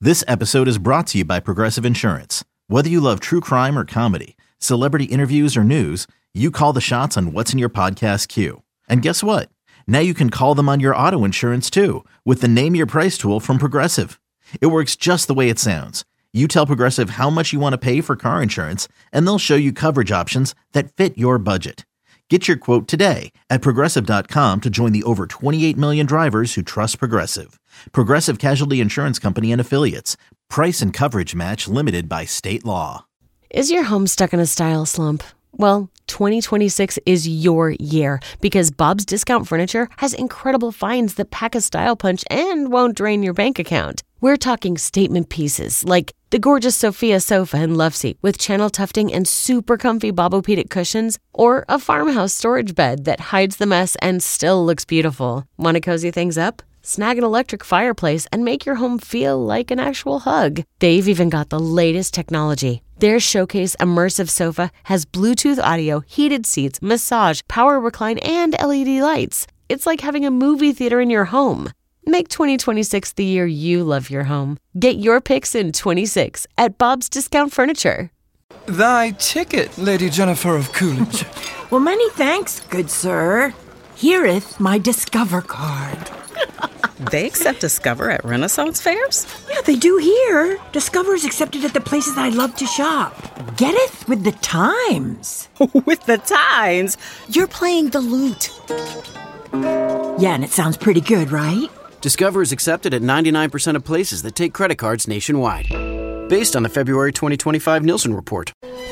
This episode is brought to you by Progressive Insurance. Whether you love true crime or comedy, celebrity interviews or news, you call the shots on what's in your podcast queue. And guess what? Now you can call them on your auto insurance too with the Name Your Price tool from Progressive. It works just the way it sounds. You tell Progressive how much you want to pay for car insurance, and they'll show you coverage options that fit your budget. Get your quote today at Progressive.com to join the over 28 million drivers who trust Progressive. Progressive Casualty Insurance Company and Affiliates. Price and coverage match limited by state law. Is your home stuck in a style slump? Well, 2026 is your year because Bob's Discount Furniture has incredible finds that pack a style punch and won't drain your bank account. We're talking statement pieces like the gorgeous Sophia sofa and love seat with channel tufting and super comfy Bobopedic cushions, or a farmhouse storage bed that hides the mess and still looks beautiful. Want to cozy things up? Snag an electric fireplace and make your home feel like an actual hug. They've even got the latest technology. Their Showcase Immersive Sofa has Bluetooth audio, heated seats, massage, power recline, and LED lights. It's like having a movie theater in your home. Make 2026 the year you love your home. Get your picks in 26 at Bob's Discount Furniture. Thy ticket, Lady Jennifer of Coolidge. Well, many thanks, good sir. Here'th my Discover card. They accept Discover at Renaissance fairs? Yeah, they do here. Discover is accepted at the places I love to shop. Getteth with the times. With the times? You're playing the lute. Yeah, and it sounds pretty good, right? Discover is accepted at 99% of places that take credit cards nationwide. Based on the February 2025 Nielsen report.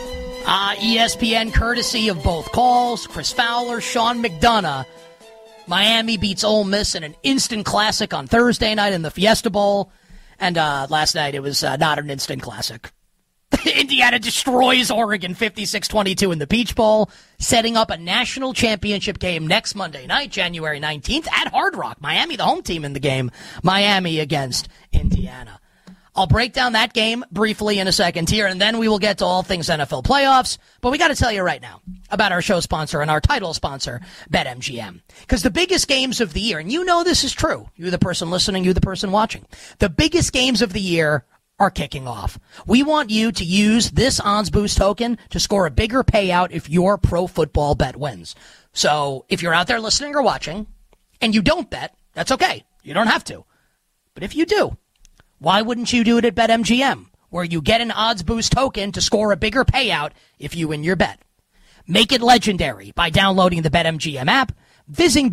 ESPN courtesy of both calls. Chris Fowler, Sean McDonough. Miami beats Ole Miss in an instant classic on Thursday night in the Fiesta Bowl. And last night it was not an instant classic. Indiana destroys Oregon 56-22 in the Peach Bowl, setting up a national championship game next Monday night, January 19th, at Hard Rock. Miami, the home team in the game. Miami against Indiana. I'll break down that game briefly in a second here, and then we will get to all things NFL playoffs. But we got to tell you right now about our show sponsor and our title sponsor, BetMGM. Because the biggest games of the year, and you know this is true, you the person listening, you the person watching, the biggest games of the year are kicking off. We want you to use this Odds Boost token to score a bigger payout if your pro football bet wins. So if you're out there listening or watching and you don't bet, that's okay. You don't have to. But if you do, why wouldn't you do it at BetMGM, where you get an Odds Boost token to score a bigger payout if you win your bet? Make it legendary by downloading the BetMGM app, visiting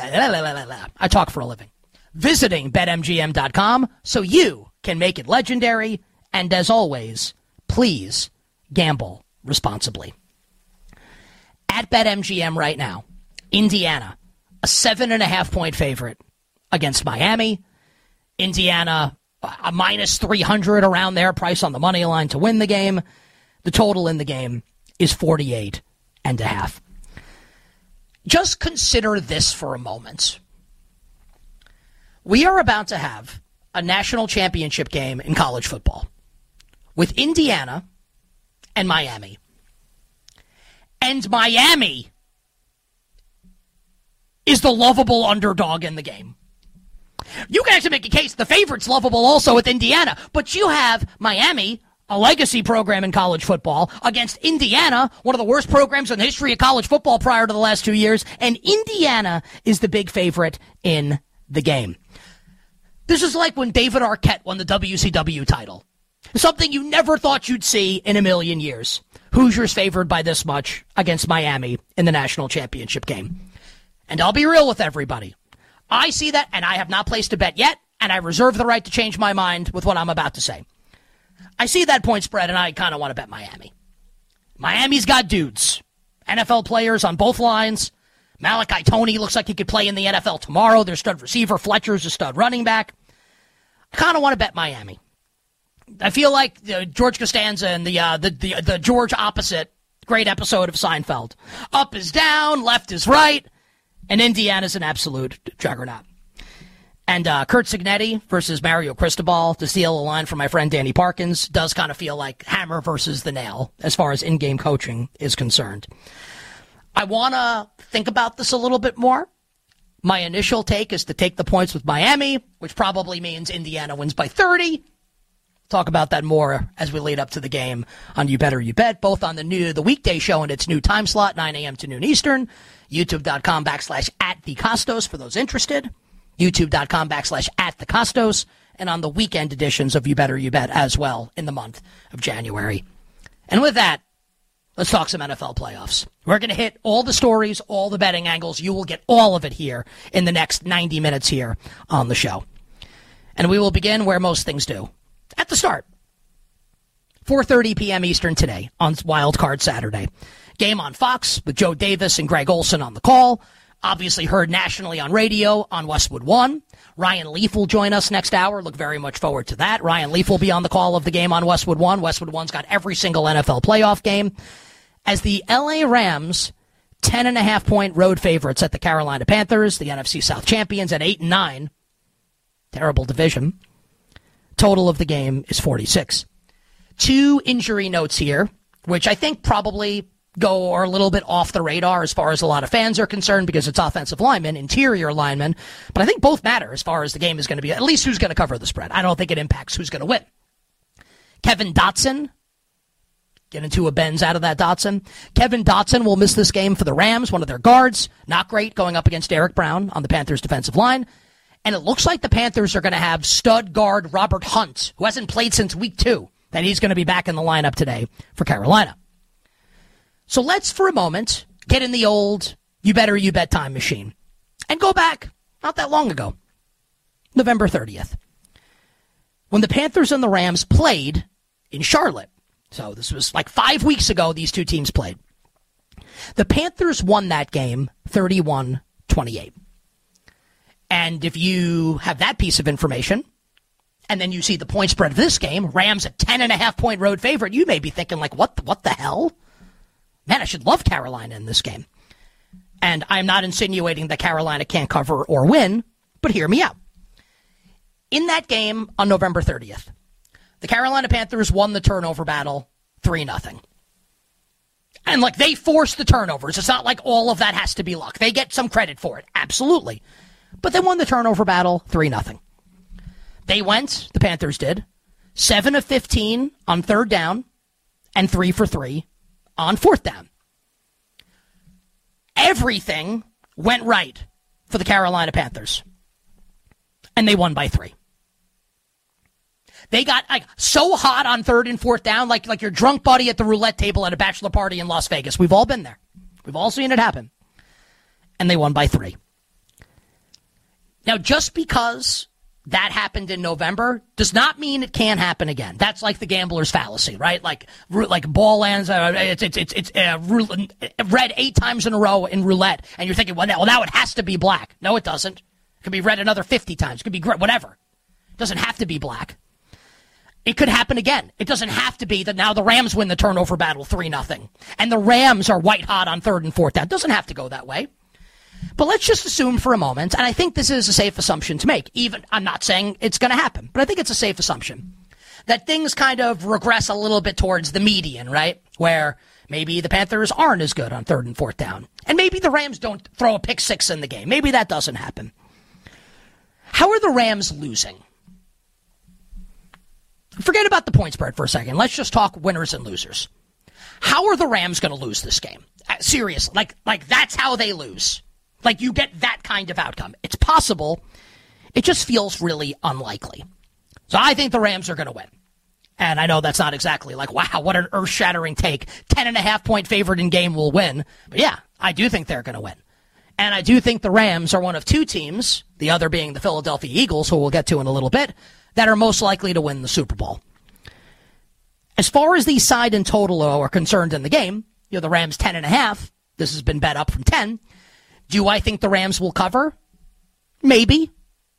I talk for a living. Visiting BetMGM.com so you can make it legendary. And as always, please gamble responsibly. At BetMGM right now, Indiana, a 7.5-point favorite against Miami. Indiana, a minus 300 around their price on the money line to win the game. The total in the game is 48.5. Just consider this for a moment. We are about to have a national championship game in college football with Indiana and Miami. And Miami is the lovable underdog in the game. You can actually make a case the favorite's lovable also with Indiana, but you have Miami, a legacy program in college football, against Indiana, one of the worst programs in the history of college football prior to the last 2 years, and Indiana is the big favorite in the game. This is like when David Arquette won the WCW title. Something you never thought you'd see in a million years. Hoosiers favored by this much against Miami in the national championship game. And I'll be real with everybody. I see that, and I have not placed a bet yet, and I reserve the right to change my mind with what I'm about to say. I see that point spread, and I kind of want to bet Miami. Miami's got dudes. NFL players on both lines. Malachi Toney looks like he could play in the NFL tomorrow. Their stud receiver. Fletcher's a stud running back. I kind of want to bet Miami. I feel like George Costanza and the George opposite great episode of Seinfeld. Up is down, left is right, and Indiana's an absolute juggernaut. And Kurt Signetti versus Mario Cristobal, to steal a line from my friend Danny Parkins, does kind of feel like hammer versus the nail as far as in-game coaching is concerned. I want to think about this a little bit more. My initial take is to take the points with Miami, which probably means Indiana wins by 30. Talk about that more as we lead up to the game on You Better You Bet, both on the weekday show and its new time slot, 9 a.m. to noon Eastern, youtube.com/@TheCostos for those interested, youtube.com/@TheCostos, and on the weekend editions of You Better You Bet as well in the month of January. And with that, let's talk some NFL playoffs. We're going to hit all the stories, all the betting angles. You will get all of it here in the next 90 minutes here on the show. And we will begin where most things do, at the start. 4:30 p.m. Eastern today on Wild Card Saturday. Game on Fox with Joe Davis and Greg Olson on the call. Obviously heard nationally on radio on Westwood One. Ryan Leaf will join us next hour. Look very much forward to that. Ryan Leaf will be on the call of the game on Westwood One. Westwood One's got every single NFL playoff game. As the LA Rams, 10.5-point road favorites at the Carolina Panthers, the NFC South champions at 8-9. Terrible division. Total of the game is 46. 2 injury notes here, which I think probably are a little bit off the radar as far as a lot of fans are concerned because it's offensive linemen, interior linemen. But I think both matter as far as the game is going to be, at least who's going to cover the spread. I don't think it impacts who's going to win. Kevin Dotson. Get into a Benz out of that Dotson. Kevin Dotson will miss this game for the Rams, one of their guards. Not great going up against Derek Brown on the Panthers defensive line. And it looks like the Panthers are going to have stud guard Robert Hunt, who hasn't played since week 2, that he's going to be back in the lineup today for Carolina. So let's, for a moment, get in the old You Better You Bet time machine and go back not that long ago, November 30th, when the Panthers and the Rams played in Charlotte. So this was like 5 weeks ago these two teams played. The Panthers won that game 31-28. And if you have that piece of information, and then you see the point spread of this game, Rams a 10.5-point road favorite, you may be thinking, like, what the hell? Man, I should love Carolina in this game. And I'm not insinuating that Carolina can't cover or win, but hear me out. In that game on November 30th, the Carolina Panthers won the turnover battle 3-0. And, like, they forced the turnovers. It's not like all of that has to be luck. They get some credit for it. Absolutely. But they won the turnover battle 3-0. They went, the Panthers did, 7 of 15 on 3rd down and 3 for 3 on 4th down. Everything went right for the Carolina Panthers. And they won by 3. They got so hot on 3rd and 4th down, like your drunk buddy at the roulette table at a bachelor party in Las Vegas. We've all been there. We've all seen it happen. And they won by 3. Now, just because that happened in November does not mean it can't happen again. That's like the gambler's fallacy, right? Like ball lands, it's red 8 times in a row in roulette, and you're thinking, well, now it has to be black. No, it doesn't. It could be red another 50 times. It could be whatever. It doesn't have to be black. It could happen again. It doesn't have to be that now the Rams win the turnover battle 3-0, and the Rams are white hot on 3rd and 4th down. It doesn't have to go that way. But let's just assume for a moment, and I think this is a safe assumption to make. Even I'm not saying it's going to happen, but I think it's a safe assumption that things kind of regress a little bit towards the median, right? Where maybe the Panthers aren't as good on 3rd and 4th down, and maybe the Rams don't throw a pick 6 in the game. Maybe that doesn't happen. How are the Rams losing? Forget about the point spread for a second. Let's just talk winners and losers. How are the Rams going to lose this game? Seriously, like that's how they lose. Like, you get that kind of outcome. It's possible. It just feels really unlikely. So I think the Rams are going to win. And I know that's not exactly like, wow, what an earth-shattering take. 10.5-point favorite in game will win. But yeah, I do think they're going to win. And I do think the Rams are one of 2 teams, the other being the Philadelphia Eagles, who we'll get to in a little bit, that are most likely to win the Super Bowl. As far as the side and total are concerned in the game, the Rams 10.5. This has been bet up from 10. Do I think the Rams will cover? Maybe.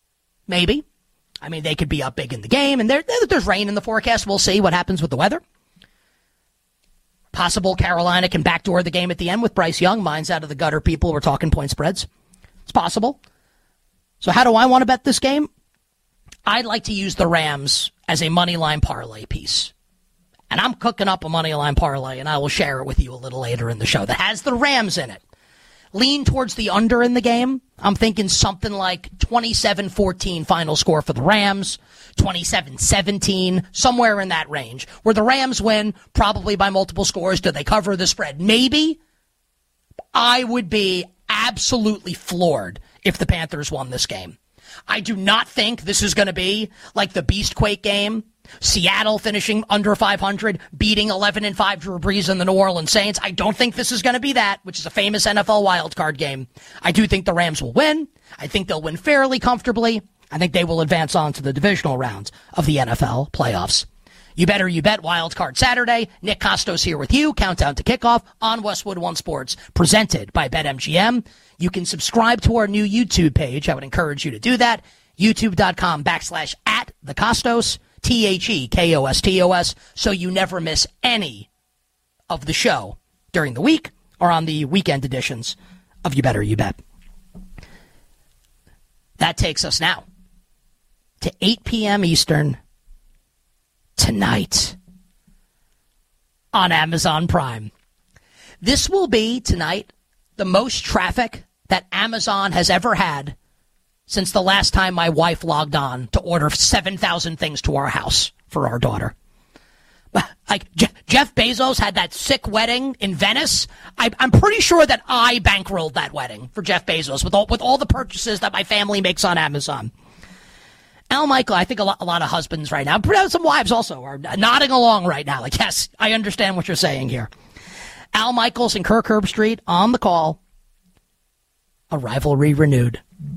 I mean, they could be up big in the game, and there's rain in the forecast. We'll see what happens with the weather. Possible Carolina can backdoor the game at the end with Bryce Young. Mine's out of the gutter, people. We're talking point spreads. It's possible. So how do I want to bet this game? I'd like to use the Rams as a money line parlay piece. And I'm cooking up a money line parlay, and I will share it with you a little later in the show that has the Rams in it. lean towards the under in the game. I'm thinking something like 27-14 final score for the Rams, 27-17, somewhere in that range, where the Rams win probably by multiple scores. Do they cover the spread? Maybe. I would be absolutely floored if the Panthers won this game. I do not think this is going to be like the Beastquake game. Seattle finishing under 500, beating 11-5 Drew Brees and the New Orleans Saints. I don't think this is going to be that, which is a famous NFL wildcard game. I do think the Rams will win. I think they'll win fairly comfortably. I think they will advance on to the divisional rounds of the NFL playoffs. You Better You Bet Wildcard Saturday. Nick Costos here with you. Countdown to kickoff on Westwood One Sports, presented by BetMGM. You can subscribe to our new YouTube page. I would encourage you to do that. YouTube.com/@thecostos. THEKOSTOS, so you never miss any of the show during the week or on the weekend editions of You Better You Bet. That takes us now to 8 p.m. Eastern tonight on Amazon Prime. This will be tonight the most traffic that Amazon has ever had since the last time my wife logged on to order 7,000 things to our house for our daughter. Like, Jeff Bezos had that sick wedding in Venice. I'm pretty sure that I bankrolled that wedding for Jeff Bezos with all the purchases that my family makes on Amazon. Al Michael, I think a lot of husbands right now, some wives also, are nodding along right now. Like, yes, I understand what you're saying here. Al Michaels and Kirk Herbstreit on the call. A rivalry renewed.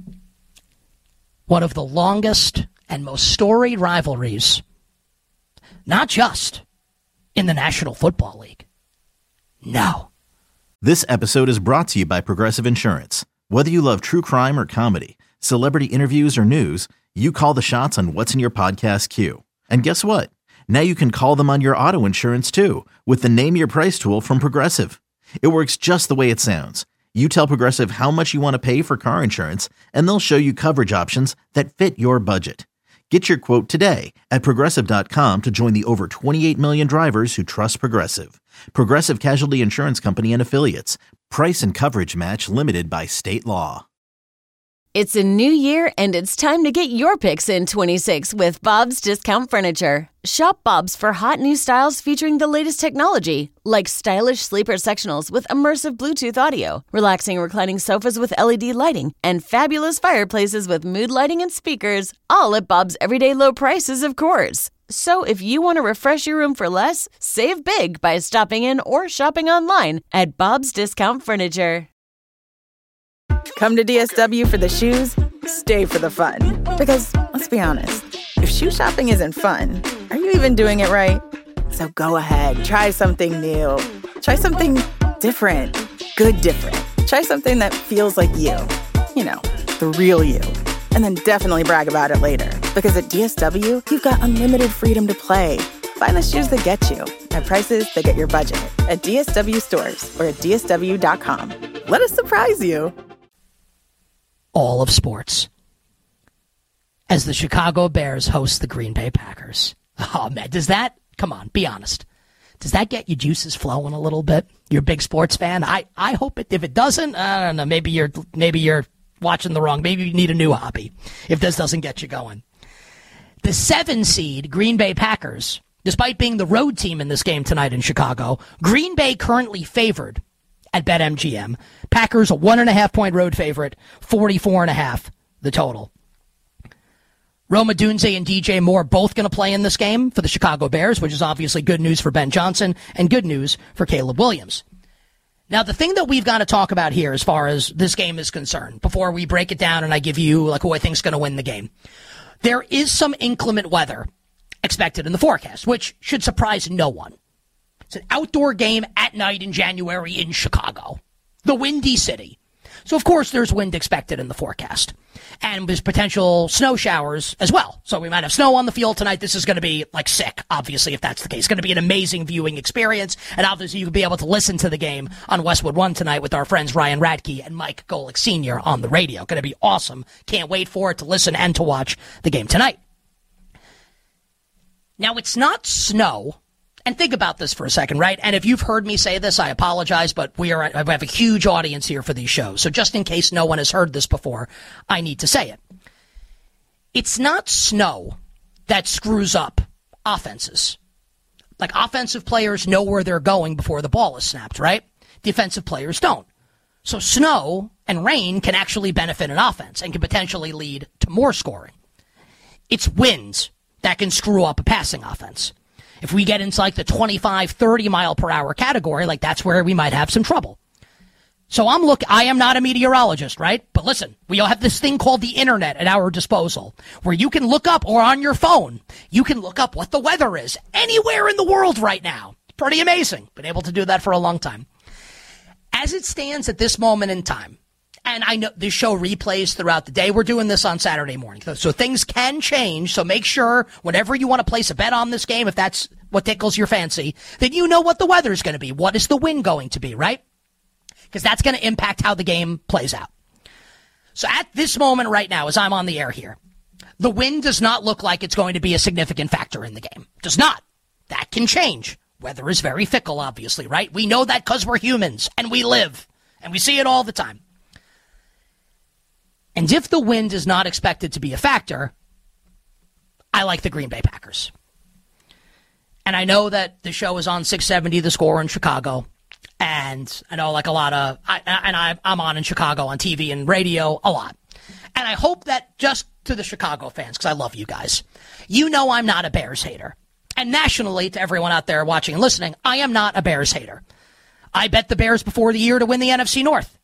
One of the longest and most storied rivalries, not just in the National Football League. No. This episode is brought to you by Progressive Insurance. Whether you love true crime or comedy, celebrity interviews or news, you call the shots on what's in your podcast queue. And guess what? Now you can call them on your auto insurance too with the Name Your Price tool from Progressive. It works just the way it sounds. You tell Progressive how much you want to pay for car insurance, and they'll show you coverage options that fit your budget. Get your quote today at Progressive.com to join the over 28 million drivers who trust Progressive. Progressive Casualty Insurance Company and Affiliates. Price and coverage match limited by state law. It's a new year, and it's time to get your picks in 26 with Bob's Discount Furniture. Shop Bob's for hot new styles featuring the latest technology, like stylish sleeper sectionals with immersive Bluetooth audio, relaxing reclining sofas with LED lighting, and fabulous fireplaces with mood lighting and speakers, all at Bob's everyday low prices, of course. So if you want to refresh your room for less, save big by stopping in or shopping online at Bob's Discount Furniture. Come to DSW for the shoes, stay for the fun. Because, let's be honest, if shoe shopping isn't fun, are you even doing it right? So go ahead, try something new. Try something different. Good different. Try something that feels like you. You know, the real you. And then definitely brag about it later. Because at DSW, you've got unlimited freedom to play. Find the shoes that get you at prices that get your budget at DSW stores or at DSW.com. Let us surprise you. All of sports as the Chicago Bears host the Green Bay Packers. Oh, man, come on, be honest. Does that get your juices flowing a little bit? You're a big sports fan? I hope it. If it doesn't, I don't know, maybe you're watching the wrong. Maybe you need a new hobby if this doesn't get you going. The 7 seed Green Bay Packers, despite being the road team in this game tonight in Chicago, Green Bay currently favored at BetMGM. Packers a 1.5-point road favorite, 44.5 the total. Rome Odunze and DJ Moore both going to play in this game for the Chicago Bears, which is obviously good news for Ben Johnson and good news for Caleb Williams. Now, the thing that we've got to talk about here as far as this game is concerned, before we break it down and I give you who I think is going to win the game, there is some inclement weather expected in the forecast, which should surprise no one. It's an outdoor game at night in January in Chicago, the Windy City. So, of course, there's wind expected in the forecast. And there's potential snow showers as well. So we might have snow on the field tonight. This is going to be, sick, obviously, if that's the case. It's going to be an amazing viewing experience. And obviously, you'll be able to listen to the game on Westwood One tonight with our friends Ryan Radke and Mike Golick Sr. on the radio. Going to be awesome. Can't wait for it to listen and to watch the game tonight. Now, it's not snow And think about this for a second, right? And if you've heard me say this, I apologize, but I have a huge audience here for these shows. So just in case no one has heard this before, I need to say it. It's not snow that screws up offenses. Like, offensive players know where they're going before the ball is snapped, right? Defensive players don't. So snow and rain can actually benefit an offense and can potentially lead to more scoring. It's winds that can screw up a passing offense. If we get into like the 25, 30 mile per hour category, like that's where we might have some trouble. So I am not a meteorologist, right? But listen, we all have this thing called the internet at our disposal where you can look up, or on your phone, you can look up what the weather is anywhere in the world right now. It's pretty amazing. Been able to do that for a long time. As it stands at this moment in time, and I know this show replays throughout the day. We're doing this on Saturday morning. So things can change. So make sure whenever you want to place a bet on this game, if that's what tickles your fancy, that you know what the weather is going to be. What is the wind going to be, right? Because that's going to impact how the game plays out. So at this moment right now, as I'm on the air here, the wind does not look like it's going to be a significant factor in the game. Does not. That can change. Weather is very fickle, obviously, right? We know that because we're humans and we live and we see it all the time. And if the wind is not expected to be a factor, I like the Green Bay Packers. And I know that the show is on 670 The Score in Chicago. And I know like a lot of, I'm on in Chicago on TV and radio a lot. And I hope that just to the Chicago fans, because I love you guys, you know I'm not a Bears hater. And nationally, to everyone out there watching and listening, I am not a Bears hater. I bet the Bears before the year to win the NFC North.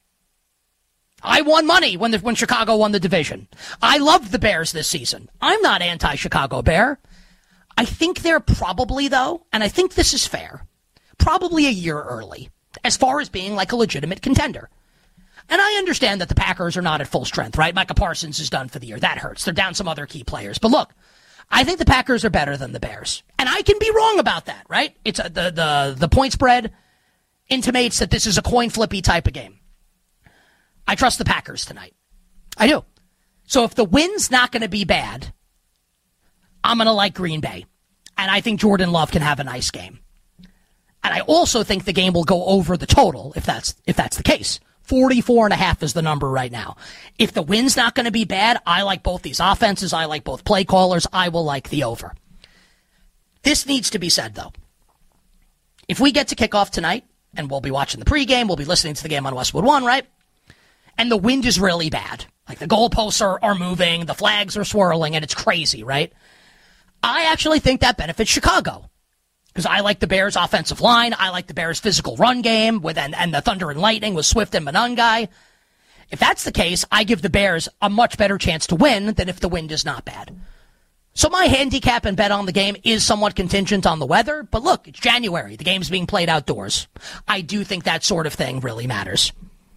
I won money when Chicago won the division. I loved the Bears this season. I'm not anti-Chicago Bear. I think they're probably, though, and I think this is fair, probably a year early as far as being like a legitimate contender. And I understand that the Packers are not at full strength, right? Micah Parsons is done for the year. That hurts. They're down some other key players. But look, I think the Packers are better than the Bears. And I can be wrong about that, right? It's the point spread intimates that this is a coin flippy type of game. I trust the Packers tonight. I do. So if the wind's not going to be bad, I'm going to like Green Bay. And I think Jordan Love can have a nice game. And I also think the game will go over the total if that's the case. 44.5 is the number right now. If the wind's not going to be bad, I like both these offenses. I like both play callers. I will like the over. This needs to be said, though. If we get to kickoff tonight, and we'll be watching the pregame, we'll be listening to the game on Westwood One, right? And the wind is really bad. Like the goalposts are moving, the flags are swirling, and it's crazy, right? I actually think that benefits Chicago. Because I like the Bears' offensive line. I like the Bears' physical run game and the Thunder and Lightning with Swift and Monangai. If that's the case, I give the Bears a much better chance to win than if the wind is not bad. So my handicap and bet on the game is somewhat contingent on the weather. But look, it's January. The game's being played outdoors. I do think that sort of thing really matters.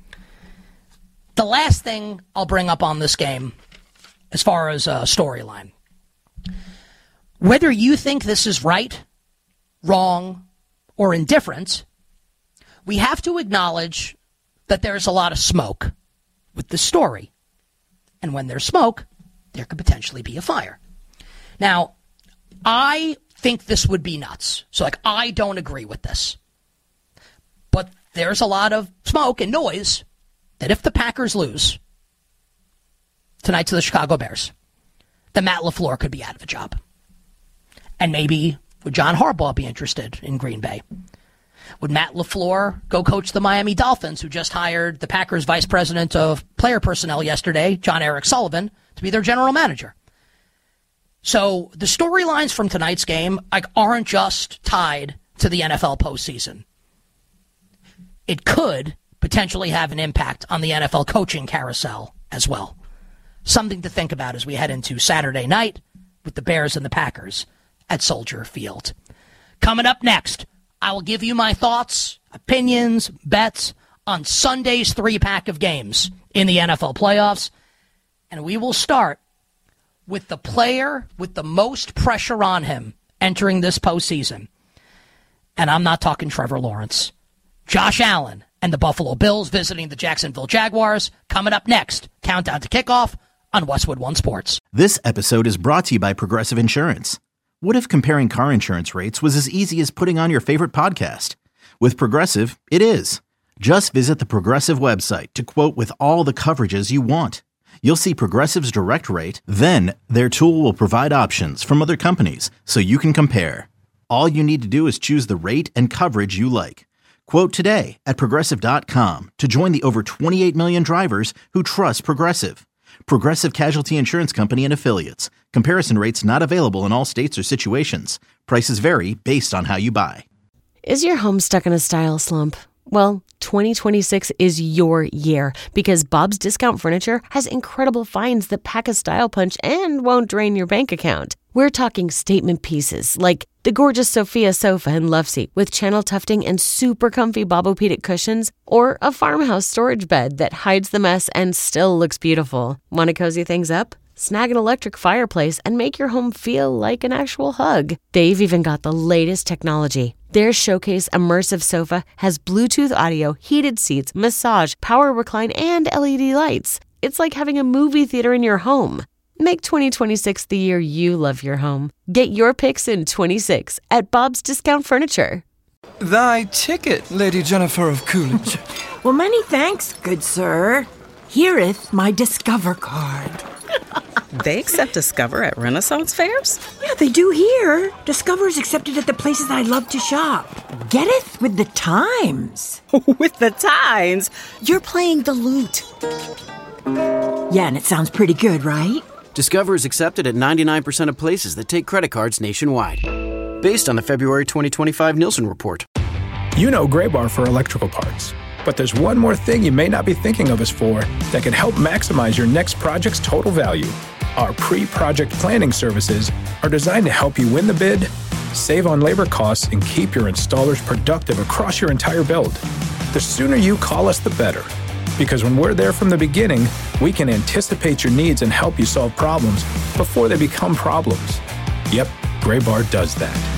The last thing I'll bring up on this game, as far as a storyline, whether you think this is right, wrong, or indifferent, we have to acknowledge that there's a lot of smoke with this story. And when there's smoke, there could potentially be a fire. Now, I think this would be nuts. So, I don't agree with this. But there's a lot of smoke and noise that if the Packers lose tonight to the Chicago Bears, then Matt LaFleur could be out of a job. And maybe would John Harbaugh be interested in Green Bay? Would Matt LaFleur go coach the Miami Dolphins, who just hired the Packers vice president of player personnel yesterday, John Eric Sullivan, to be their general manager? So the storylines from tonight's game aren't just tied to the NFL postseason. It could potentially have an impact on the NFL coaching carousel as well. Something to think about as we head into Saturday night with the Bears and the Packers at Soldier Field. Coming up next, I will give you my thoughts, opinions, bets on Sunday's 3-pack of games in the NFL playoffs. And we will start with the player with the most pressure on him entering this postseason. And I'm not talking Trevor Lawrence. Josh Allen and the Buffalo Bills visiting the Jacksonville Jaguars. Coming up next, countdown to kickoff on Westwood One Sports. This episode is brought to you by Progressive Insurance. What if comparing car insurance rates was as easy as putting on your favorite podcast? With Progressive, it is. Just visit the Progressive website to quote with all the coverages you want. You'll see Progressive's direct rate, then their tool will provide options from other companies so you can compare. All you need to do is choose the rate and coverage you like. Quote today at Progressive.com to join the over 28 million drivers who trust Progressive. Progressive Casualty Insurance Company and Affiliates. Comparison rates not available in all states or situations. Prices vary based on how you buy. Is your home stuck in a style slump? Well, 2026 is your year because Bob's Discount Furniture has incredible finds that pack a style punch and won't drain your bank account. We're talking statement pieces like the gorgeous Sophia sofa and love seat with channel tufting and super comfy Bobopedic cushions, or a farmhouse storage bed that hides the mess and still looks beautiful. Want to cozy things up? Snag an electric fireplace and make your home feel like an actual hug. They've even got the latest technology. Their Showcase Immersive Sofa has Bluetooth audio, heated seats, massage, power recline, and LED lights. It's like having a movie theater in your home. Make 2026 the year you love your home. Get your picks in 26 at Bob's Discount Furniture. Thy ticket, Lady Jennifer of Coolidge. Well, many thanks, good sir. Here'th my Discover card. They accept Discover at Renaissance fairs? Yeah, they do here. Discover's accepted at the places I love to shop. Getteth with the times. With the times? You're playing the lute. Yeah, and it sounds pretty good, right? Discover is accepted at 99% of places that take credit cards nationwide. Based on the February 2025 Nielsen report. You know Graybar for electrical parts. But there's one more thing you may not be thinking of us for that can help maximize your next project's total value. Our pre-project planning services are designed to help you win the bid, save on labor costs, and keep your installers productive across your entire build. The sooner you call us, the better. Because when we're there from the beginning, we can anticipate your needs and help you solve problems before they become problems. Yep, Graybar does that.